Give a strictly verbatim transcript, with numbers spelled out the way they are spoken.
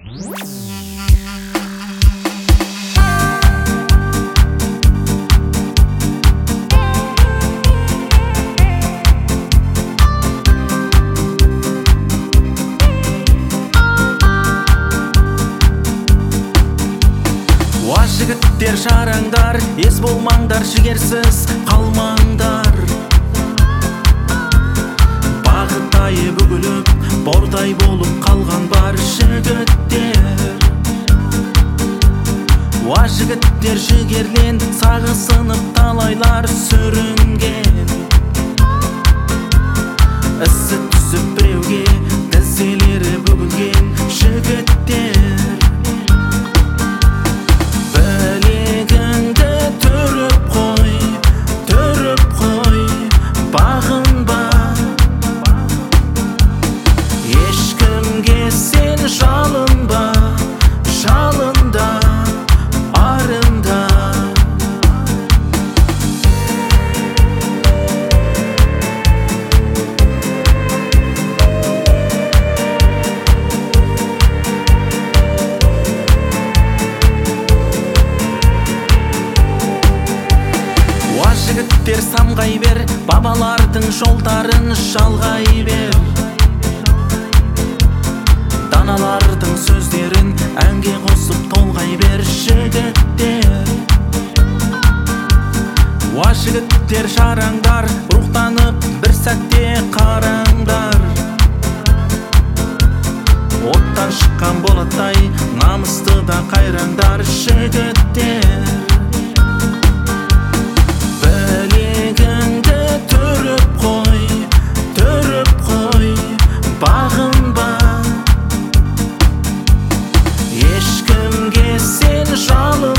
Жігіттер жараңдар, ес болмаңдар, жігерсіз қалмаңдар. Бағытайы бүгіліп, бордай болып қалған бар жігіттер. Уа жігіттер жігерлен, сағысынып талайлар сүрінген. Ісі түсіп біреуге, тізелері бүгілген жігіттер. Жалынба, жалында, арында. Уа жігіттер самғай бер, бабалардың жолдарын жалғай бер. Даналардың сөздерін әнге қосып толғай бер жігіттер. Уа жігіттер жараңдар, рухтанып бір сәтте қараңдар. Оттан шыққан болаттай, намысты да қайраңдар жігіттер. Білегіңді түріп қой, түріп қой, бағынба. Ешкімге сен жалын